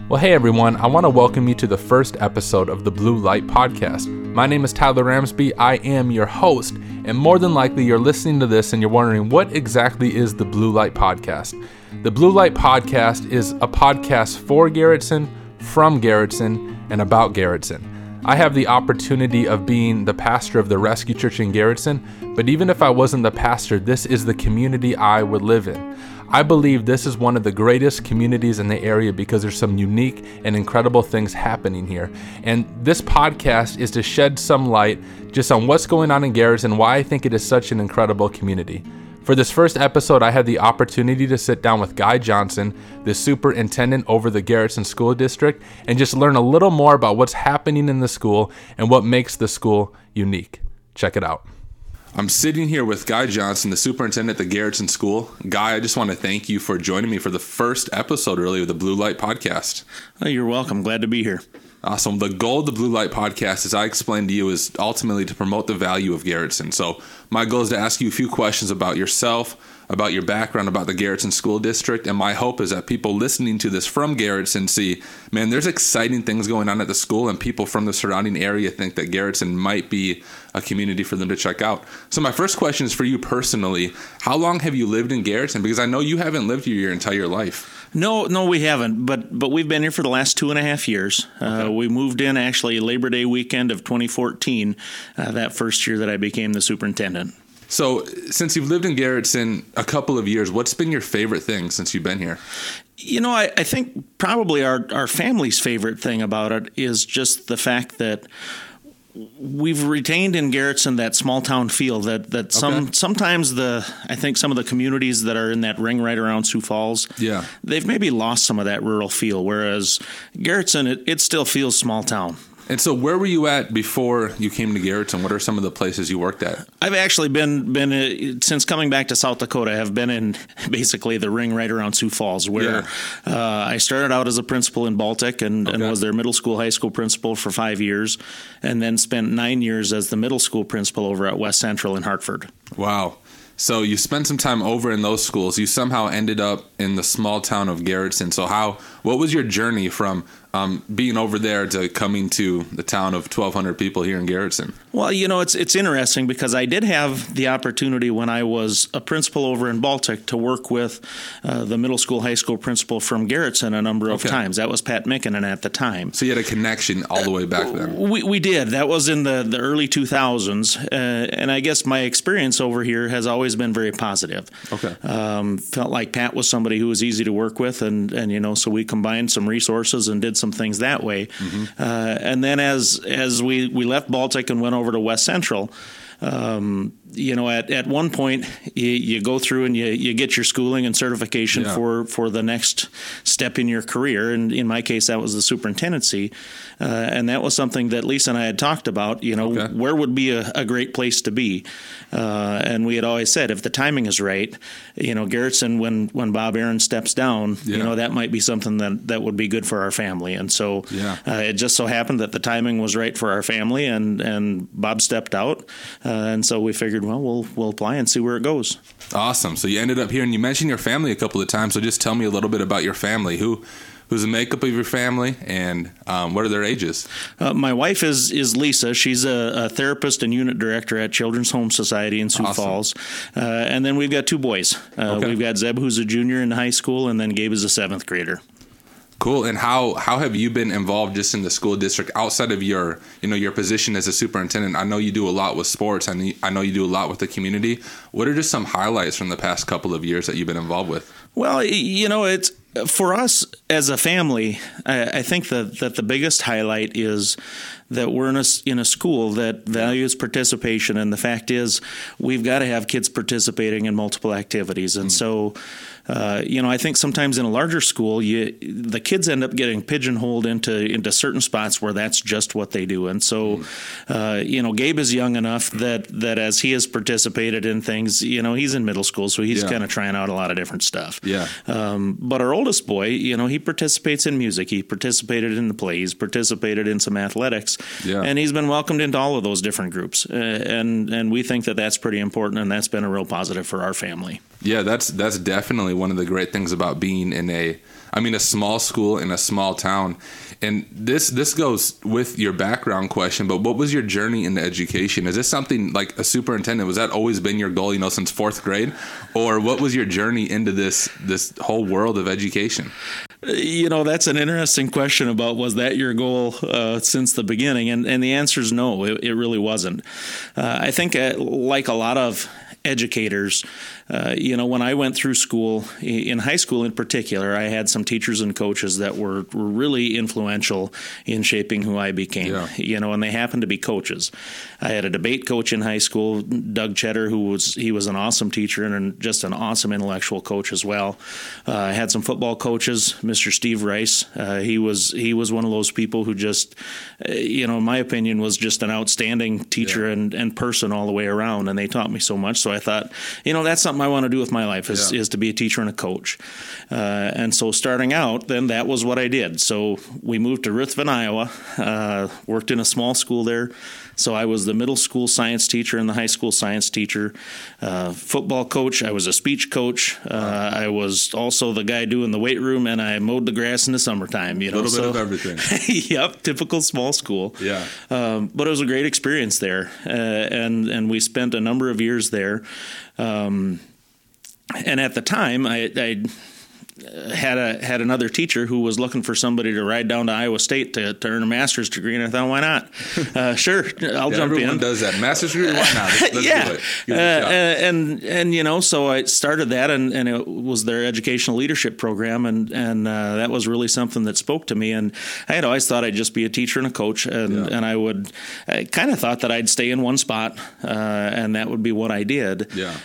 Well, hey everyone, I want to welcome you to the first episode of the Blue Light Podcast. My name is Tyler Ramsby, I am your host, and more than likely you're listening to this and you're wondering what exactly is the Blue Light Podcast. The Blue Light Podcast is a podcast for Garrettson, from Garrettson, and about Garrettson. I have the opportunity of being the pastor of the Rescue Church in Garrettson, but even if I wasn't the pastor, this is the community I would live in. I believe this is one of the greatest communities in the area because there's some unique and incredible things happening here. And this podcast is to shed some light just on what's going on in Garrettson and why I think it is such an incredible community. For this first episode, I had the opportunity to sit down with Guy Johnson, the superintendent over the Garrettson School District, and just learn a little more about what's happening in the school and what makes the school unique. Check it out. I'm sitting here with Guy Johnson, the superintendent at the Garrettson School. Guy, I just want to thank you for joining me for the first episode really of the Blue Light Podcast. Oh, you're welcome. Glad to be here. Awesome. The goal of the Blue Light Podcast, as I explained to you, is ultimately to promote the value of Garrettson. So my goal is to ask you a few questions about yourself, about your background, about the Garrettson School District, and my hope is that people listening to this from Garrettson see, man, there's exciting things going on at the school, and people from the surrounding area think that Garrettson might be a community for them to check out. So my first question is for you personally. How long have you lived in Garrettson? Because I know you haven't lived here your entire life. No, we haven't, but we've been here for the last 2.5 years. Okay. We moved in actually Labor Day weekend of 2014, that first year that I became the superintendent. So since you've lived in Garrettson a couple of years, what's been your favorite thing since you've been here? You know, I think probably our family's favorite thing about it is just the fact that we've retained in Garrettson that small town feel that sometimes I think some of the communities that are in that ring right around Sioux Falls, they've maybe lost some of that rural feel, whereas Garrettson, it still feels small town. And so where were you at before you came to Garrettson? What are some of the places you worked at? I've actually been since coming back to South Dakota, I have been in basically the ring right around Sioux Falls, where I started out as a principal in Baltic and was their middle school, high school principal for 5 years, and then spent 9 years as the middle school principal over at West Central in Hartford. Wow. So you spent some time over in those schools. You somehow ended up in the small town of Garrettson. So what was your journey from being over there to coming to the town of 1,200 people here in Garrettson? Well, you know, it's interesting because I did have the opportunity when I was a principal over in Baltic to work with the middle school, high school principal from Garrettson a number of times. That was Pat Mickinen at the time. So you had a connection all the way back then? We did. That was in the early 2000s. And I guess my experience over here has always been very positive. Okay. Felt like Pat was somebody who was easy to work with. And you know, so we combined some resources and did some things that way. Mm-hmm. And then as we left Baltic and went over to West Central, you know, at one point you go through and you get your schooling and certification for the next step in your career. And in my case, that was the superintendency. And that was something that Lisa and I had talked about, you know, where would be a great place to be. And we had always said, if the timing is right, you know, Garrettson, when Bob Aaron steps down, you know, that might be something that would be good for our family. And so it just so happened that the timing was right for our family and Bob stepped out. And so we figured, well, we'll apply and see where it goes. Awesome. So you ended up here, and you mentioned your family a couple of times. So just tell me a little bit about your family. Who's the makeup of your family, and what are their ages? My wife is Lisa. She's a therapist and unit director at Children's Home Society in Sioux Falls. And then we've got 2 boys. We've got Zeb, who's a junior in high school, and then Gabe is a 7th grader. Cool. And how have you been involved just in the school district outside of your position as a superintendent? I know you do a lot with sports, and I know you do a lot with the community. What are just some highlights from the past couple of years that you've been involved with? Well, you know, it's for us as a family, I think that the biggest highlight is that we're in a school that values participation, and the fact is we've got to have kids participating in multiple activities. And so you know, I think sometimes in a larger school, the kids end up getting pigeonholed into certain spots where that's just what they do. And so, you know, Gabe is young enough that as he has participated in things, you know, he's in middle school, so he's kind of trying out a lot of different stuff. Yeah. But our oldest boy, you know, he participates in music. He participated in the plays, participated in some athletics, and he's been welcomed into all of those different groups. And we think that that's pretty important, and that's been a real positive for our family. Yeah, that's definitely one of the great things about being in a small school in a small town. And this goes with your background question, but what was your journey into education? Is this something like a superintendent? Was that always been your goal, since fourth grade? Or what was your journey into this whole world of education? That's an interesting question about was that your goal since the beginning? And the answer is no, it really wasn't. I think like a lot of educators, when I went through school, in high school in particular, I had some teachers and coaches that were really influential in shaping who I became, and they happened to be coaches. I had a debate coach in high school, Doug Cheddar, he was an awesome teacher and just an awesome intellectual coach as well. I had some football coaches, Mr. Steve Rice. He was one of those people who just, in my opinion, was just an outstanding teacher and person all the way around, and they taught me so much. So I thought, that's something I want to do with my life is to be a teacher and a coach. And so starting out, then that was what I did. So we moved to Ruthven, Iowa, worked in a small school there. So I was the middle school science teacher and the high school science teacher, football coach. I was a speech coach. I was also the guy doing the weight room, and I mowed the grass in the summertime. A little bit of everything. Yep, typical small school. Yeah. But it was a great experience there, and we spent a number of years there. And at the time, I had another teacher who was looking for somebody to ride down to Iowa State to earn a master's degree, and I thought, why not? Sure, I'll jump in. Everyone does that. Master's degree, why not? Let's do it. And so I started that, and it was their educational leadership program, and that was really something that spoke to me. And I had always thought I'd just be a teacher and a coach, and I kind of thought that I'd stay in one spot, and that would be what I did. Yeah.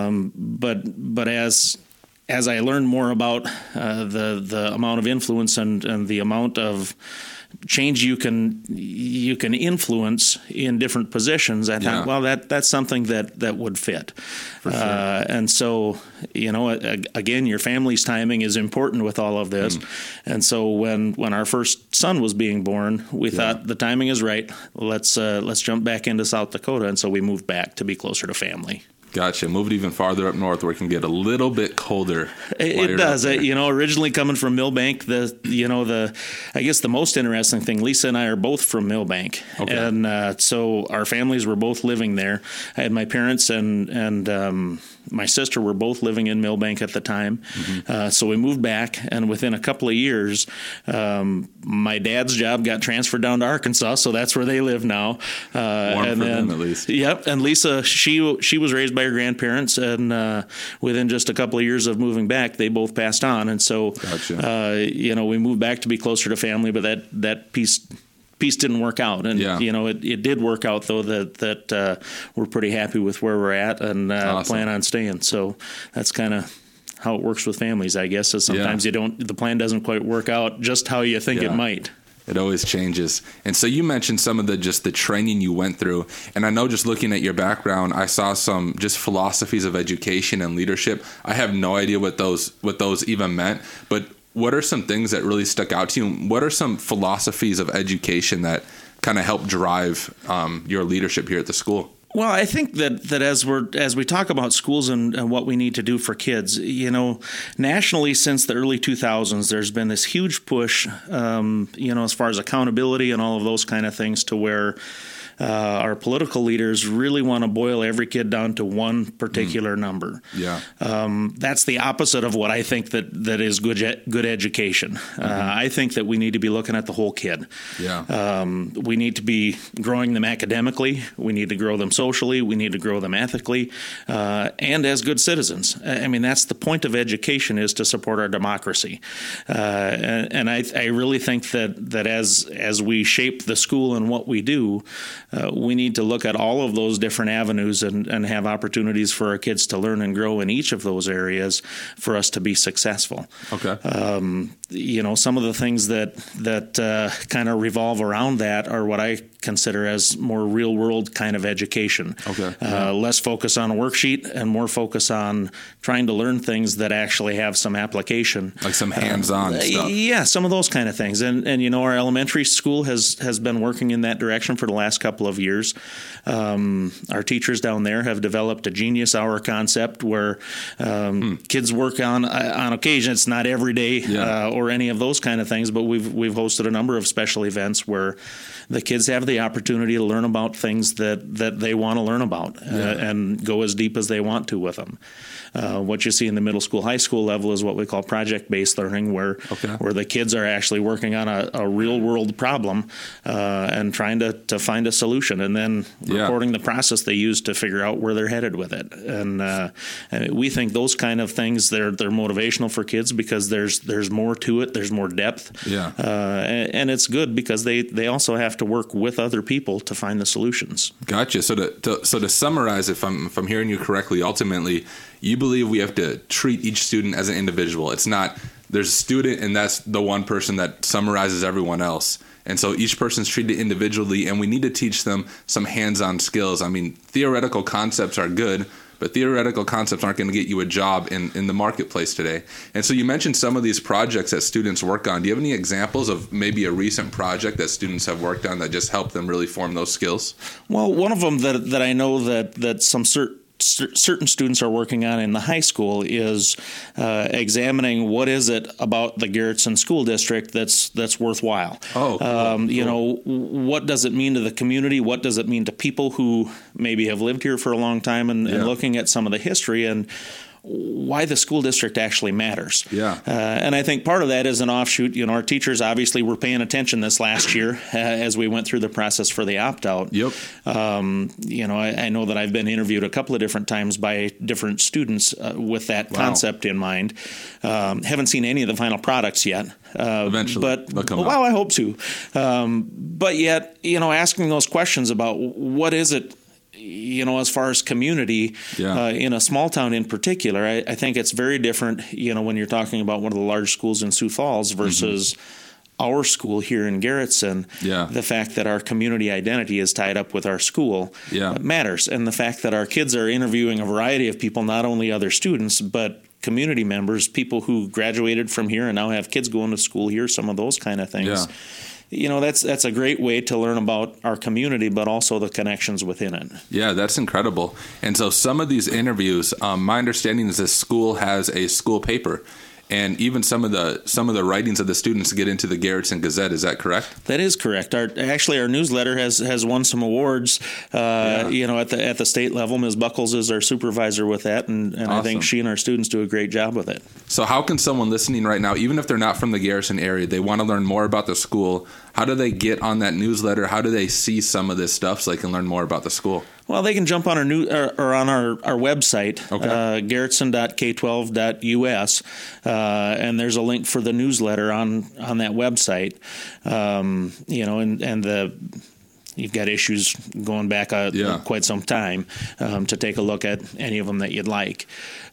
But as I learned more about the amount of influence and the amount of change you can influence in different positions, I thought, well, that's something that would fit. For sure. And so, again, your family's timing is important with all of this. And so when our first son was being born, we thought the timing is right. Let's jump back into South Dakota. And so we moved back to be closer to family. Gotcha. Moved even farther up north where it can get a little bit colder. It does. Originally coming from Millbank, I guess the most interesting thing, Lisa and I are both from Millbank. Okay. And so our families were both living there. I had my parents and my sister were both living in Millbank at the time. Mm-hmm. So we moved back, and within a couple of years, my dad's job got transferred down to Arkansas, so that's where they live now. Warm for them, at least. Yep. And Lisa, she was raised by her grandparents, and within just a couple of years of moving back, they both passed on. And so, gotcha. We moved back to be closer to family, but that piece didn't work out. And, it did work out, though, that we're pretty happy with where we're at and awesome. Plan on staying. So that's kind of how it works with families, I guess. Is sometimes the plan doesn't quite work out just how you think it might. It always changes. And so you mentioned some of the training you went through. And I know just looking at your background, I saw some just philosophies of education and leadership. I have no idea what those even meant, but what are some things that really stuck out to you? What are some philosophies of education that kind of help drive your leadership here at the school? Well, I think that as we talk about schools and what we need to do for kids, nationally since the early 2000s, there's been this huge push, as far as accountability and all of those kind of things, to where our political leaders really want to boil every kid down to one particular number. Yeah. That's the opposite of what I think that is good education. Mm-hmm. I think that we need to be looking at the whole kid. Yeah. We need to be growing them academically. We need to grow them socially. We need to grow them ethically, and as good citizens. I mean, that's the point of education, is to support our democracy. And I really think that as we shape the school and what we do, we need to look at all of those different avenues and have opportunities for our kids to learn and grow in each of those areas for us to be successful. Okay. Some of the things that kind of revolve around that are what I consider as more real world kind of education. Okay. Less focus on a worksheet and more focus on trying to learn things that actually have some application. Like some hands-on stuff. Yeah, some of those kind of things. And our elementary school has been working in that direction for the last couple of years. Our teachers down there have developed a Genius Hour concept where kids work on occasion. It's not every day or any of those kind of things, but we've hosted a number of special events where the kids have the opportunity to learn about things that they want to learn about and go as deep as they want to with them. What you see in the middle school, high school level is what we call project-based learning, where the kids are actually working on a real-world problem and trying to find a solution, and then recording the process they use to figure out where they're headed with it. And we think those kind of things, they're motivational for kids because there's more to it, there's more depth, and it's good because they also have to work with other people to find the solutions. Gotcha. So to summarize, if I'm hearing you correctly, ultimately, you believe we have to treat each student as an individual. It's not there's a student and that's the one person that summarizes everyone else. And so each person's treated individually, and we need to teach them some hands-on skills. I mean, theoretical concepts are good, but theoretical concepts aren't going to get you a job in the marketplace today. And so you mentioned some of these projects that students work on. Do you have any examples of maybe a recent project that students have worked on that just helped them really form those skills? Well, one of them that I know that some certain students are working on in the high school is examining what is it about the Garrettson School District that's worthwhile. Oh, cool. What does it mean to the community? What does it mean to people who maybe have lived here for a long time and looking at some of the history and why the school district actually matters. And I think part of that is an offshoot. Our teachers obviously were paying attention this last year as we went through the process for the opt-out. I know that I've been interviewed a couple of different times by different students with that concept in mind. Haven't seen any of the final products yet. Eventually, but I hope to. But yet, asking those questions about what is it, as far as community in a small town in particular, I think it's very different, when you're talking about one of the large schools in Sioux Falls versus our school here in Garrettson. The fact that our community identity is tied up with our school matters. And the fact that our kids are interviewing a variety of people, not only other students, but community members, people who graduated from here and now have kids going to school here, some of those kind of things. That's a great way to learn about our community, but also the connections within it. Yeah, that's incredible. And so some of these interviews, my understanding is this school has a school paper. And even some of the writings of the students get into the Garrettson Gazette. Is that correct? That is correct. Our newsletter has won some awards. At the state level. Ms. Buckles is our supervisor with that, and awesome. I think she and our students do a great job with it. So how can someone listening right now, even if they're not from the Garrettson area, they want to learn more about the school? How do they get on that newsletter? How do they see some of this stuff so they can learn more about the school? Well, they can jump on our website, garrettson.k12.us, and there's a link for the newsletter on that website. You've got issues going back quite some time to take a look at any of them that you'd like.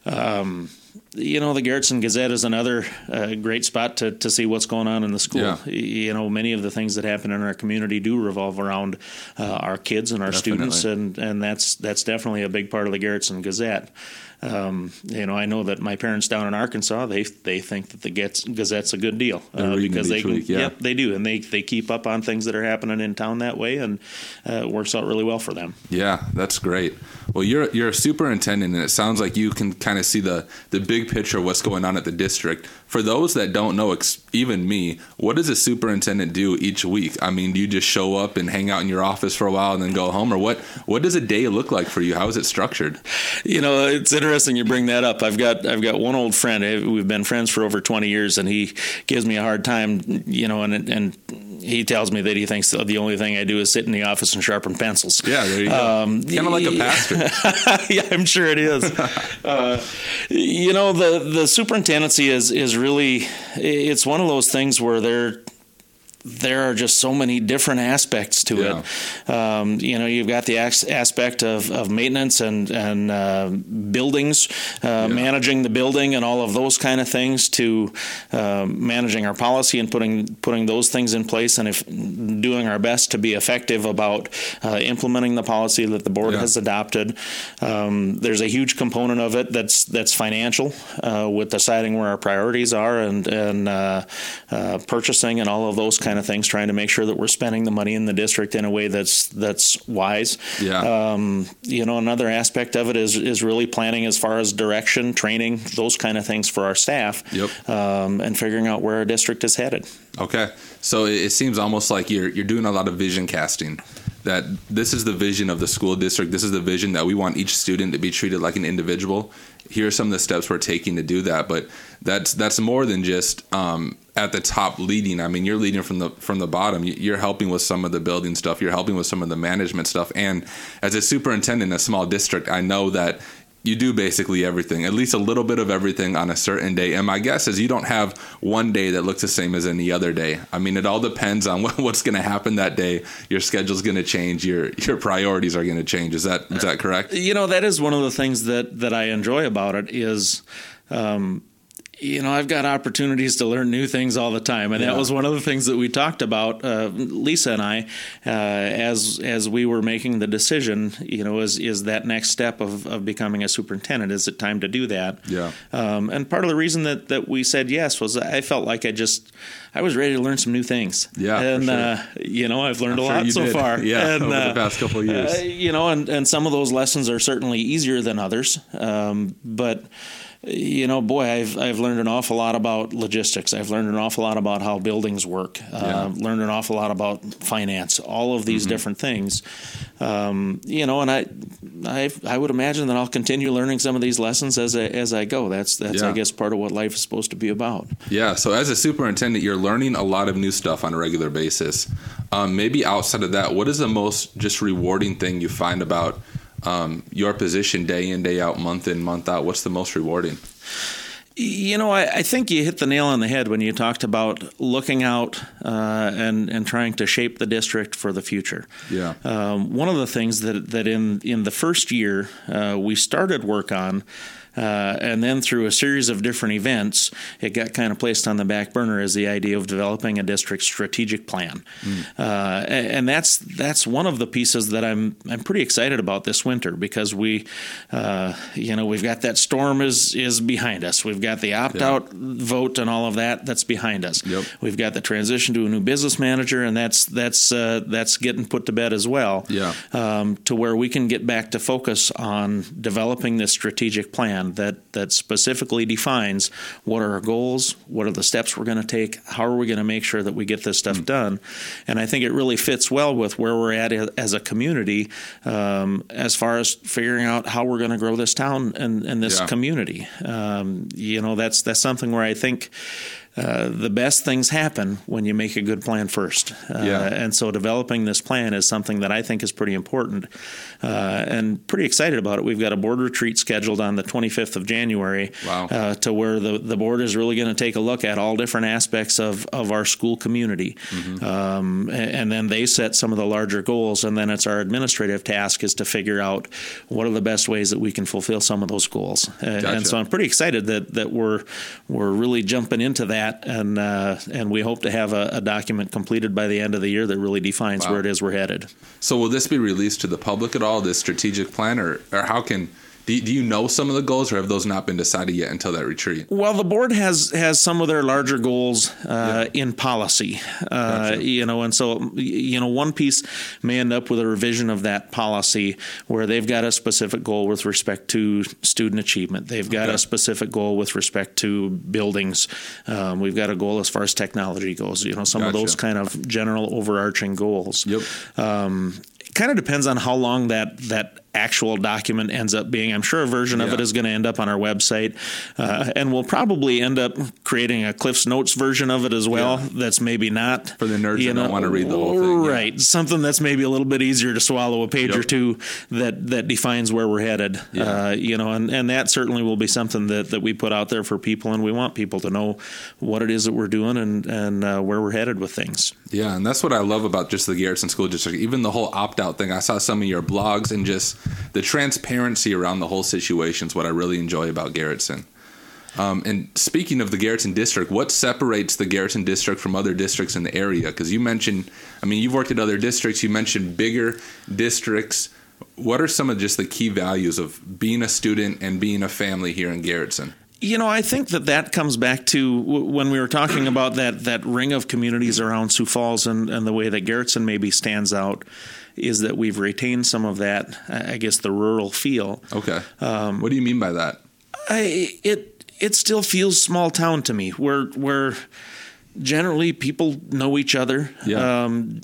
The Garrettson Gazette is another great spot to see what's going on in the school. Many of the things that happen in our community do revolve around our kids and our students, and that's definitely a big part of the Garrettson Gazette. I know that my parents down in Arkansas, they think that the Gazette's a good deal because they do, and they keep up on things that are happening in town that way, and it works out really well for them. Yeah, that's great. Well, you're a superintendent, and it sounds like you can kind of see the big picture of what's going on at the district. For those that don't know, even me, what does a superintendent do each week? I mean, do you just show up and hang out in your office for a while and then go home, or what does a day look like for you? How is it structured? It's interesting you bring that up. I've got one old friend. We've been friends for over 20 years, and he gives me a hard time, and he tells me that he thinks the only thing I do is sit in the office and sharpen pencils. Yeah, there you go. Kind of like a pastor. Yeah, I'm sure it is. The superintendency is really, it's one of those things where there are just so many different aspects to it. You've got the aspect of maintenance and buildings, managing the building and all of those kind of things, to managing our policy and putting those things in place, and if doing our best to be effective about implementing the policy that the board has adopted. There's a huge component of it that's financial, with deciding where our priorities are and purchasing and all of those kind of things, trying to make sure that we're spending the money in the district in a way that's wise. Another aspect of it is really planning as far as direction, training, those kind of things for our staff, and figuring out where our district is headed. Okay. So it seems almost like you're doing a lot of vision casting, that this is the vision of the school district. This is the vision that we want each student to be treated like an individual. Here are some of the steps we're taking to do that. But that's more than just at the top leading. I mean, you're leading from the bottom. You're helping with some of the building stuff. You're helping with some of the management stuff. And as a superintendent in a small district, I know that you do basically everything, at least a little bit of everything on a certain day. And my guess is you don't have one day that looks the same as any other day. I mean, it all depends on what's going to happen that day. Your schedule's going to change. Your priorities are going to change. Is that correct? That is one of the things that I enjoy about it is, I've got opportunities to learn new things all the time. And that was one of the things that we talked about, Lisa and I, as we were making the decision, is that next step of becoming a superintendent. Is it time to do that? Yeah. And part of the reason that we said yes was I felt like I was ready to learn some new things. Yeah. And, sure. I've learned a lot so far. Yeah. And, over the past couple of years. And some of those lessons are certainly easier than others. But I've learned an awful lot about logistics. I've learned an awful lot about how buildings work. Learned an awful lot about finance. All of these different things. And I would imagine that I'll continue learning some of these lessons as I go. That's I guess part of what life is supposed to be about. Yeah. So as a superintendent, you're learning a lot of new stuff on a regular basis. Maybe outside of that, what is the most just rewarding thing you find about your position day in, day out, month in, month out? What's the most rewarding? I think you hit the nail on the head when you talked about looking out and trying to shape the district for the future. Yeah. One of the things that in the first year we started work on, and then through a series of different events, it got kind of placed on the back burner as the idea of developing a district strategic plan. And that's one of the pieces that I'm pretty excited about this winter, because we've got that storm is behind us. We've got the opt-out vote and all of that's behind us. Yep. We've got the transition to a new business manager, and that's getting put to bed as well. Yeah. To where we can get back to focus on developing this strategic plan that specifically defines what are our goals, what are the steps we're going to take, how are we going to make sure that we get this stuff done. And I think it really fits well with where we're at as a community, as far as figuring out how we're going to grow this town and this community. That's something where I think the best things happen when you make a good plan first. And so developing this plan is something that I think is pretty important, and pretty excited about it. We've got a board retreat scheduled on the 25th of January. Wow. To where the board is really going to take a look at all different aspects of our school community. And then they set some of the larger goals, and then it's our administrative task is to figure out what are the best ways that we can fulfill some of those goals. Gotcha. And so I'm pretty excited that we're really jumping into that. And we hope to have a document completed by the end of the year that really defines where it is we're headed. So will this be released to the public at all, this strategic plan, or how can... Do you know some of the goals, or have those not been decided yet until that retreat? Well, the board has some of their larger goals in policy, gotcha. And so, one piece may end up with a revision of that policy where they've got a specific goal with respect to student achievement. They've got a specific goal with respect to buildings. We've got a goal as far as technology goes, some of those kind of general overarching goals. Yep. Kind of depends on how long that actual document ends up being. I'm sure a version of it is going to end up on our website, and we'll probably end up creating a Cliff's Notes version of it as well. That's maybe not for the nerds that don't want to read the whole thing. Right. Something that's maybe a little bit easier to swallow, a page or two that defines where we're headed. And that certainly will be something that we put out there for people, and we want people to know what it is that we're doing and where we're headed with things. Yeah, and that's what I love about just the Garrettson School District. Even the whole opt-out thing. I saw some of your blogs, and just the transparency around the whole situation is what I really enjoy about Garrettson. And speaking of the Garrettson District, what separates the Garrettson District from other districts in the area? Because you mentioned, you've worked at other districts. You mentioned bigger districts. What are some of just the key values of being a student and being a family here in Garrettson? I think that comes back to when we were talking about that ring of communities around Sioux Falls and the way that Garrettson maybe stands out is that we've retained some of that, I guess, the rural feel. Okay. What do you mean by that? It still feels small town to me, where generally people know each other. Yeah.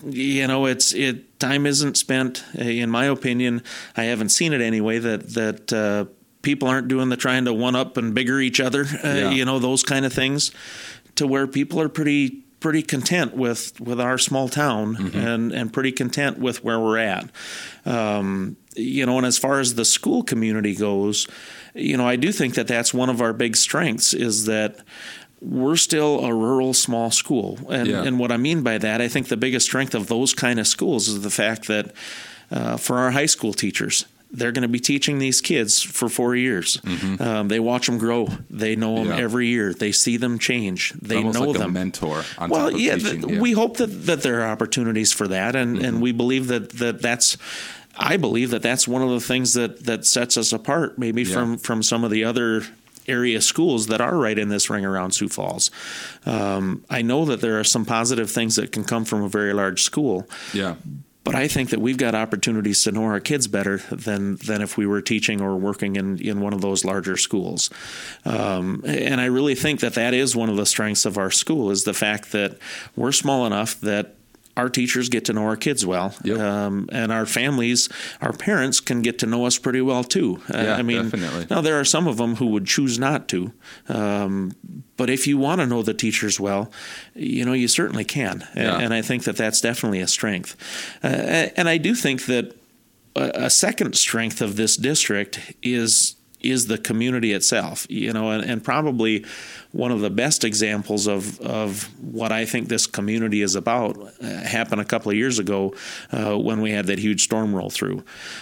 Time isn't spent, in my opinion. I haven't seen it anyway, that people aren't doing the trying to one up and bigger each other, those kind of things, to where people are pretty content with our small town and pretty content with where we're at. And as far as the school community goes, I do think that that's one of our big strengths, is that we're still a rural small school. And what I mean by that, I think the biggest strength of those kind of schools is the fact that for our high school teachers, they're going to be teaching these kids for 4 years. They watch them grow. They know them every year. They see them change. They know like them. A mentor. On top of teaching. We hope that there are opportunities for that, and we believe that's. I believe that's one of the things that sets us apart, maybe from some of the other area schools that are right in this ring around Sioux Falls. I know that there are some positive things that can come from a very large school. Yeah. But I think that we've got opportunities to know our kids better than if we were teaching or working in one of those larger schools. And I really think that is one of the strengths of our school, is the fact that we're small enough that our teachers get to know our kids well, and our families, our parents can get to know us pretty well too. Definitely. Now there are some of them who would choose not to, but if you want to know the teachers well, you certainly can, and I think that's definitely a strength. And I do think that a second strength of this district is the community itself, and probably one of the best examples of what I think this community is about happened a couple of years ago when we had that huge storm roll through.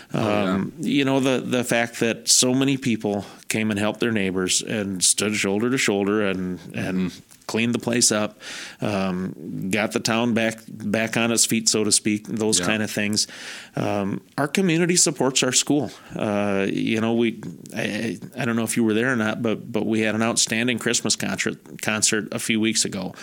The fact that so many people came and helped their neighbors and stood shoulder to shoulder and cleaned the place up, got the town back on its feet, so to speak, those kind of things. Our community supports our school. I don't know if you were there or not, but we had an outstanding Christmas concert a few weeks ago.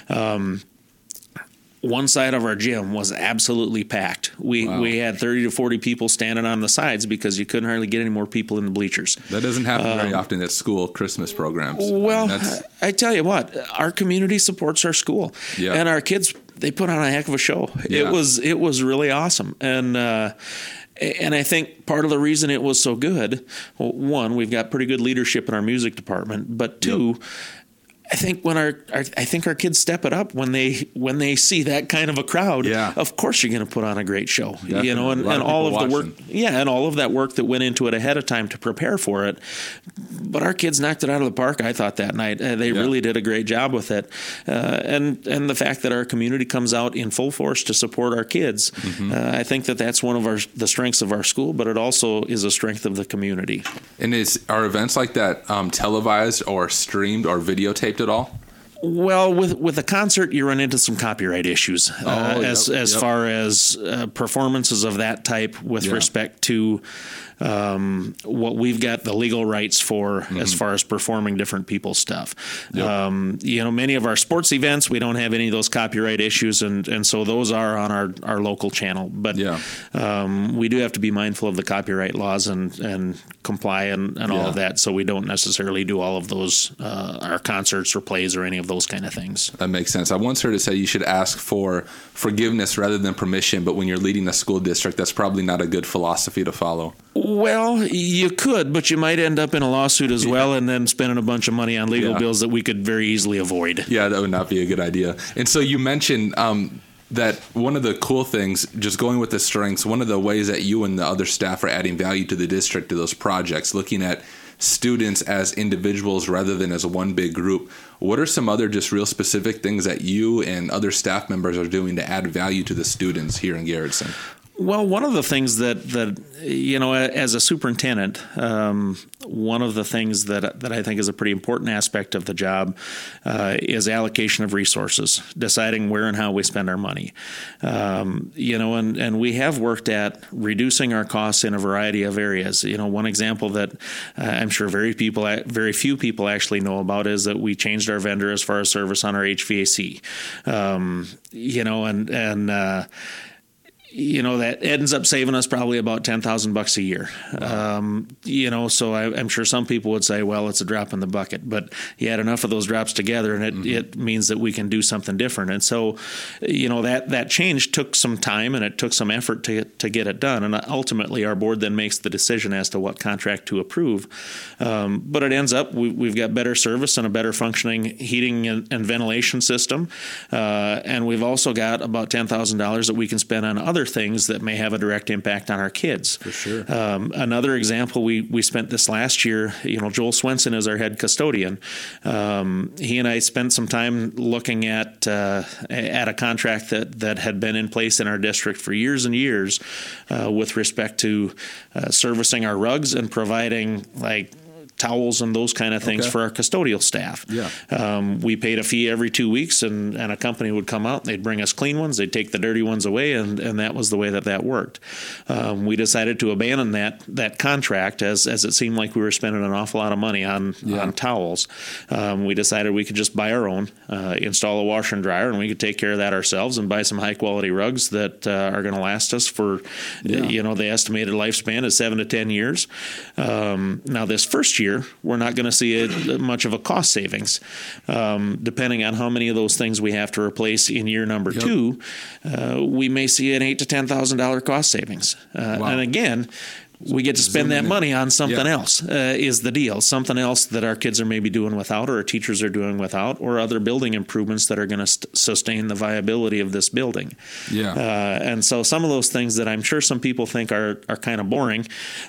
One side of our gym was absolutely packed. We had 30 to 40 people standing on the sides because you couldn't hardly get any more people in the bleachers. That doesn't happen very often at school Christmas programs. Well, I tell you what, our community supports our school, and our kids, they put on a heck of a show. Yeah. It was really awesome, and I think part of the reason it was so good, well, one, we've got pretty good leadership in our music department, but two. I think our kids step it up when they see that kind of a crowd. Yeah. Of course you're going to put on a great show. Definitely. And all of the work. Yeah, and all of that work that went into it ahead of time to prepare for it. But our kids knocked it out of the park, I thought, that night. They really did a great job with it. And the fact that our community comes out in full force to support our kids, I think that's one of the strengths of our school, but it also is a strength of the community. And are events like that televised or streamed or videotaped at all? Well, with a concert, you run into some copyright issues as far as performances of that type with respect to what we've got the legal rights for as far as performing different people's stuff. Many of our sports events, we don't have any of those copyright issues, and so those are on our local channel. But we do have to be mindful of the copyright laws and comply and all of that, so we don't necessarily do all of those, our concerts or plays or any of those kind of things. That makes sense. I once heard it say you should ask for forgiveness rather than permission, but when you're leading a school district, that's probably not a good philosophy to follow. Well, you could, but you might end up in a lawsuit as well, and then spending a bunch of money on legal bills that we could very easily avoid. Yeah, that would not be a good idea. And so you mentioned that one of the cool things, just going with the strengths, one of the ways that you and the other staff are adding value to the district, to those projects, looking at students as individuals rather than as one big group. What are some other just real specific things that you and other staff members are doing to add value to the students here in Garretson? Well, one of the things that as a superintendent, one of the things that I think is a pretty important aspect of the job is allocation of resources, deciding where and how we spend our money. And we have worked at reducing our costs in a variety of areas. One example that I'm sure very few people actually know about is that we changed our vendor as far as service on our HVAC. That ends up saving us probably about $10,000 a year. Wow. So I'm sure some people would say, well, it's a drop in the bucket, but you add enough of those drops together and it means that we can do something different. And so, that change took some time and it took some effort to get it done. And ultimately our board then makes the decision as to what contract to approve. But it ends up, we've got better service and a better functioning heating and ventilation system. And we've also got about $10,000 that we can spend on other things that may have a direct impact on our kids. For sure. Another example, we spent this last year, Joel Swenson is our head custodian. He and I spent some time looking at a contract that had been in place in our district for years and years with respect to servicing our rugs and providing towels and those kind of things for our custodial staff. Yeah. We paid a fee every 2 weeks, and a company would come out and they'd bring us clean ones. They'd take the dirty ones away, and that was the way that worked. We decided to abandon that contract as it seemed like we were spending an awful lot of money on towels. We decided we could just buy our own, install a washer and dryer, and we could take care of that ourselves and buy some high quality rugs that are going to last us for, the estimated lifespan is 7 to 10 years. Now this first year, we're not going to see much of a cost savings. Depending on how many of those things we have to replace in year number 2, we may see an $8,000 to $10,000 cost savings. Wow. And again, we get to spend that money on something else is the deal. Something else that our kids are maybe doing without, or our teachers are doing without, or other building improvements that are going to sustain the viability of this building. Yeah. And so some of those things that I'm sure some people think are kind of boring,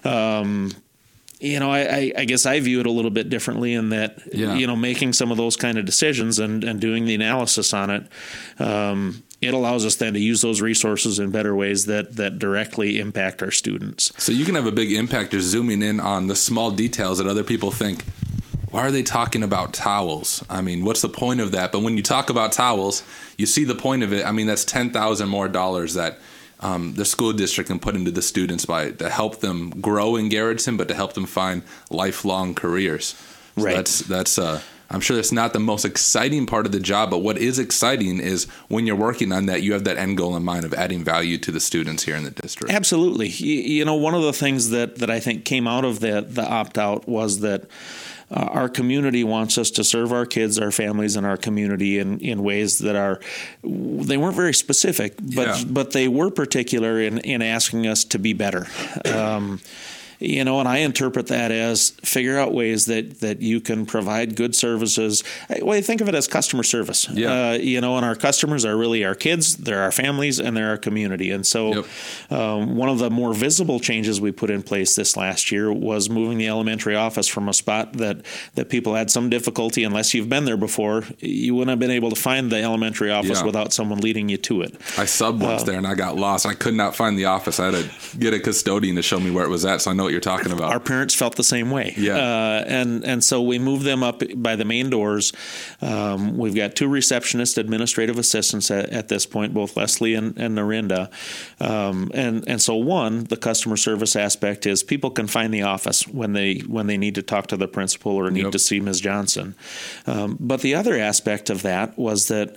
I guess I view it a little bit differently in that, making some of those kind of decisions and doing the analysis on it, it allows us then to use those resources in better ways that directly impact our students. So you can have a big impact just zooming in on the small details that other people think, why are they talking about towels? I mean, what's the point of that? But when you talk about towels, you see the point of it. I mean, that's $10,000 more that the school district can put into the students to help them grow in Garretson, but to help them find lifelong careers. So right. That's I'm sure that's not the most exciting part of the job, but what is exciting is when you're working on that, you have that end goal in mind of adding value to the students here in the district. Absolutely. One of the things that I think came out of the opt-out was that our community wants us to serve our kids, our families, and our community in ways that they weren't very specific, but they were particular in asking us to be better. And I interpret that as figure out ways that you can provide good services. Well, think of it as customer service. Yeah. And our customers are really our kids, they're our families, and they're our community. And so one of the more visible changes we put in place this last year was moving the elementary office from a spot that people had some difficulty. Unless you've been there before, you wouldn't have been able to find the elementary office without someone leading you to it. I subbed once there and I got lost. I could not find the office. I had to get a custodian to show me where it was at, so I know what you're talking about. Our parents felt the same way. Yeah. And so we moved them up by the main doors. We've got 2 receptionist administrative assistants at this point, both Leslie and Narinda. And so the customer service aspect is people can find the office when they need to talk to the principal or need to see Ms. Johnson. But the other aspect of that was that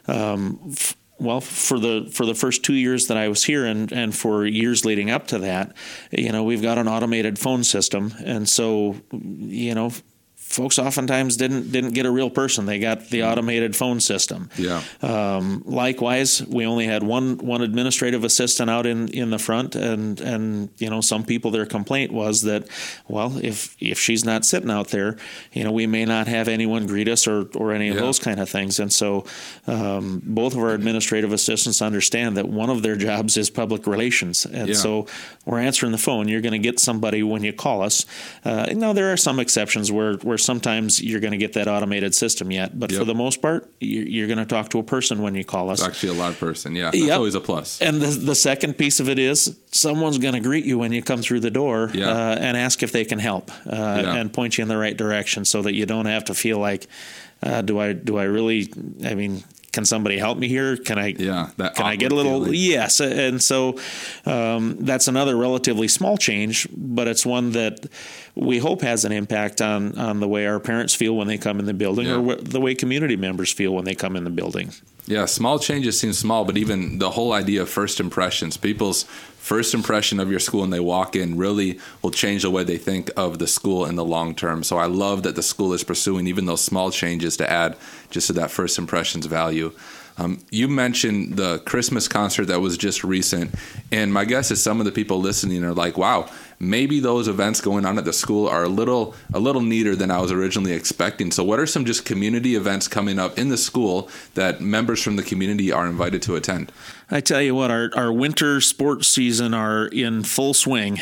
for the first 2 years that I was here and for years leading up to that, we've got an automated phone system. And so, folks oftentimes didn't get a real person. They got the automated phone system. Yeah. Likewise, we only had one administrative assistant out in the front, and some people, their complaint was that, well, if she's not sitting out there, we may not have anyone greet us or any of those kind of things. And so both of our administrative assistants understand that one of their jobs is public relations, and so we're answering the phone. You're going to get somebody when you call us. There are some exceptions where sometimes you're going to get that automated system yet, but for the most part, you're going to talk to a person when you call us. It's actually a live person. Yeah, that's always a plus. And the second piece of it is someone's going to greet you when you come through the door and ask if they can help and point you in the right direction, so that you don't have to feel like, do I really? I mean, can somebody help me here? Can I get a little feeling. Yes. And so that's another relatively small change, but it's one that we hope has an impact on the way our parents feel when they come in the building, or the way community members feel when they come in the building. Yeah, small changes seem small, but even the whole idea of first impressions, people's first impression of your school when they walk in really will change the way they think of the school in the long term. So I love that the school is pursuing even those small changes to add just to that first impressions value. You mentioned the Christmas concert that was just recent, and my guess is some of the people listening are like, wow, maybe those events going on at the school are a little neater than I was originally expecting. So what are some just community events coming up in the school that members from the community are invited to attend? I tell you what, our winter sports season are in full swing,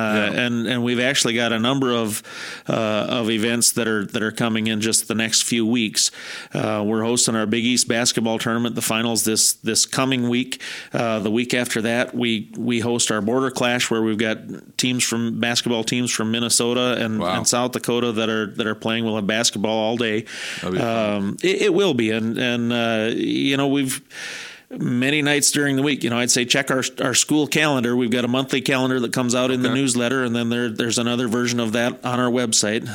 and we've actually got a number of events that are coming in just the next few weeks. We're hosting our Big East basketball tournament, the finals this coming week. The week after that, we host our Border Clash, where we've got basketball teams from Minnesota and South Dakota that are playing. We'll have basketball all day. It will be, and we've many nights during the week, I'd say check our school calendar. We've got a monthly calendar that comes out in the newsletter, and then there's another version of that on our website,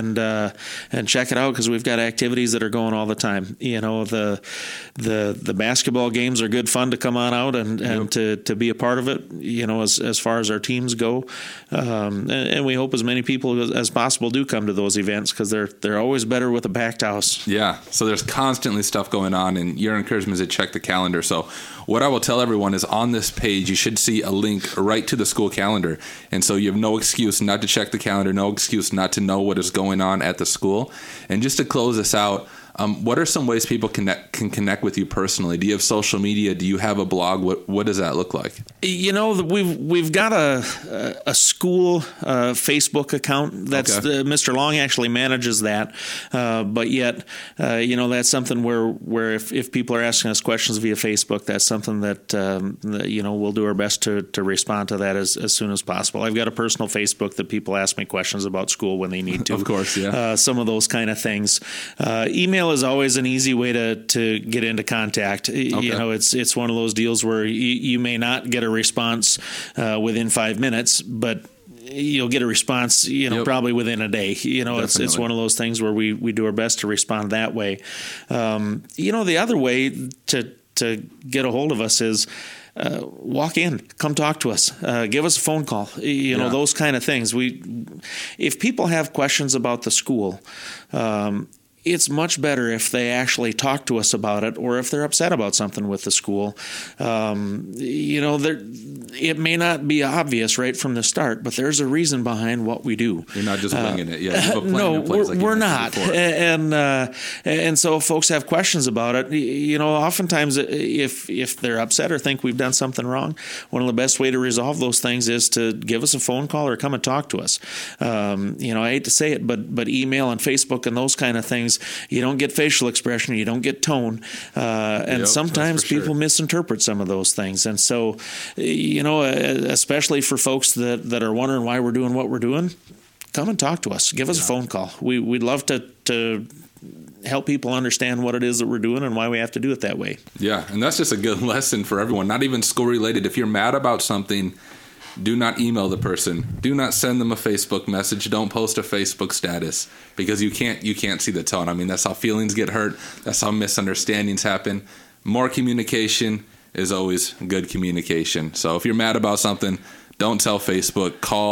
and check it out, because we've got activities that are going all the time. The basketball games are good fun to come on out and to be a part of it. As far as our teams go, and we hope as many people as possible do come to those events, because they're always better with a packed house. Yeah. So there's constantly stuff going on, and your encouragement is to check the calendar. So what I will tell everyone is on this page, you should see a link right to the school calendar. And so you have no excuse not to check the calendar, no excuse not to know what is going on at the school. And just to close this out, what are some ways people can connect with you personally? Do you have social media? Do you have a blog? What does that look like? We've got a school Facebook account. That's Mr. Long actually manages that, but yet that's something where if people are asking us questions via Facebook, that's something that we'll do our best to respond to that as soon as possible. I've got a personal Facebook that people ask me questions about school when they need to. Of course, yeah. Some of those kind of things. Email is always an easy way to get into contact. It's one of those deals where you may not get a response within 5 minutes, but you'll get a response, probably within a day. It's one of those things where we do our best to respond that way. The other way to get a hold of us is walk in, come talk to us, give us a phone call, those kind of things. If people have questions about the school, it's much better if they actually talk to us about it, or if they're upset about something with the school. It may not be obvious right from the start, but there's a reason behind what we do. You're not just winging it. Yeah, you have a plan no, in place like we're not. And so if folks have questions about it, oftentimes if they're upset or think we've done something wrong, one of the best way to resolve those things is to give us a phone call or come and talk to us. I hate to say it, but email and Facebook and those kind of things, you don't get facial expression, you don't get tone, and sometimes people misinterpret some of those things. And so, especially for folks that are wondering why we're doing what we're doing, come and talk to us. Give us a phone call. We'd love to help people understand what it is that we're doing and why we have to do it that way. Yeah, and that's just a good lesson for everyone, not even school related. If you're mad about something, do not email the person. Do not send them a Facebook message. Don't post a Facebook status, because you can't see the tone. I mean, that's how feelings get hurt. That's how misunderstandings happen. More communication is always good communication. So if you're mad about something, don't tell Facebook. Call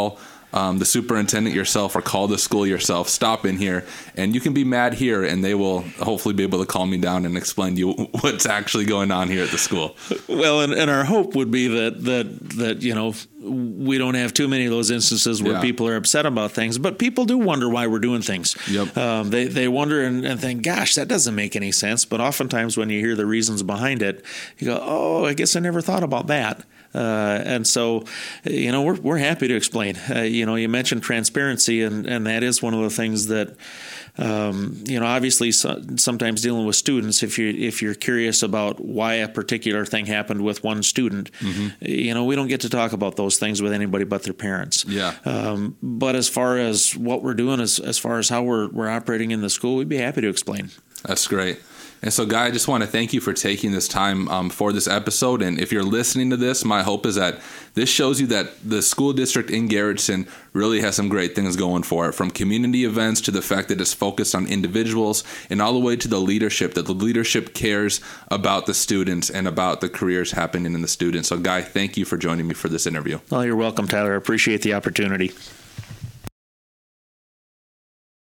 the superintendent yourself or call the school yourself, stop in here, and you can be mad here, and they will hopefully be able to calm you down and explain to you what's actually going on here at the school. Well, and our hope would be that you know, we don't have too many of those instances where people are upset about things, but people do wonder why we're doing things. Yep. They wonder and think, gosh, that doesn't make any sense. But oftentimes when you hear the reasons behind it, you go, oh, I guess I never thought about that. And so, you know, we're happy to explain. You know, you mentioned transparency, and that is one of the things that, you know, obviously sometimes dealing with students, if you're curious about why a particular thing happened with one student, you know, we don't get to talk about those things with anybody but their parents. Yeah. But as far as what we're doing, as far as how we're operating in the school, we'd be happy to explain. That's great. And so, Guy, I just want to thank you for taking this time for this episode. And if you're listening to this, my hope is that this shows you that the school district in Garretson really has some great things going for it, from community events to the fact that it's focused on individuals, and all the way to the leadership, that the leadership cares about the students and about the careers happening in the students. So, Guy, thank you for joining me for this interview. Well, you're welcome, Tyler. I appreciate the opportunity.